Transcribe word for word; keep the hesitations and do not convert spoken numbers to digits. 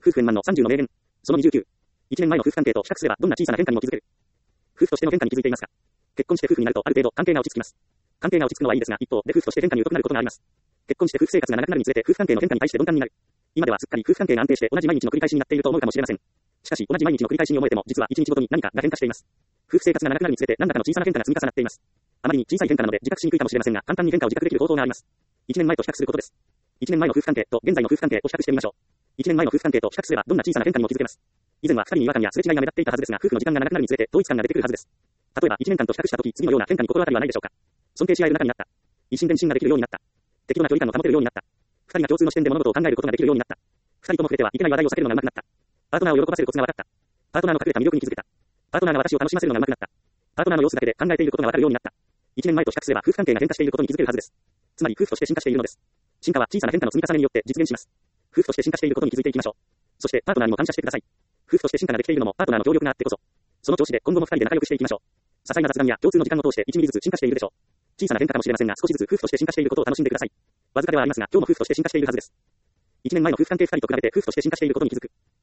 夫婦円満のさんじゅうの名言。そのにじゅうきゅう。いちねんまえの夫婦関係と比較すればどんな小さな変化にも気づける。夫婦としての変化に気づいていますか？結婚して夫婦になるとある程度関係が落ち着きます。関係が落ち着くのはいいですが、一方で夫婦として変化に疎くなることがあります。結婚して夫婦生活が長くなるにつれて夫婦関係の変化に対して鈍感になる。今ではすっかり夫婦関係が安定して同じ毎日の繰り返しになっていると思うかもしれません。しかし同じ毎日の繰り返しに思えても実は一日ごとに何かが変化しています。夫婦生活が長くなるにつれて何らかの小さな変化が積み重なっています。あまりに小さい変化なので自覚しにくいかもしれませんが、簡単に変化を自覚できる方法があります。いちねんまえと比較することです。いちねんまえの夫婦関係と現在の夫婦関係を比較してみましょう。いちねんまえの夫婦関係と比較すればどんな小さな変化にも気づけます。以前はふたりに違和感やすれ違いが目立っていたはずですが、夫婦の時間が長くなるにつれて統一感が出てくるはずです。例えばいちねんかんと比較したとき、次のような変化に心当たりはないでしょうか。尊敬し合える仲になった。一心伝心ができるようになった。適度な距離感を保てるようになった。ふたりが共通の視点で物事を考えることができるようになった。ふたりとも触れてはいけない話題を避けるのが上手くなった。パートナーを喜ばせるコツが分かった。パートナーの隠れた魅力に気づけた。パートナーが私を楽しませるのが上手くなった。パートナーの様子だけで考えていることが分かるようになった。いちねんまえと比較すれば夫婦関係が変化していることに気づけるはずです。つまり夫婦として進化しているのです。進化は小さな変化の積み重ねによって実現します。夫婦として進化していることに気づいていきましょう。そしてパートナーにも感謝してください。夫婦として進化ができているのもパートナーの協力があってこそ。その調子で今後もふたりで仲良くしていきましょう。些細な雑談や共通の時間を通していちミリずつ進化しているでしょう。小さな変化かもしれませんが、少しずつ夫婦として進化していることを楽しんでください。わずかではありますが、今日も夫婦として進化しているはずです。いちねんまえの夫婦関係ふたりと比べて夫婦として進化していることに気づく。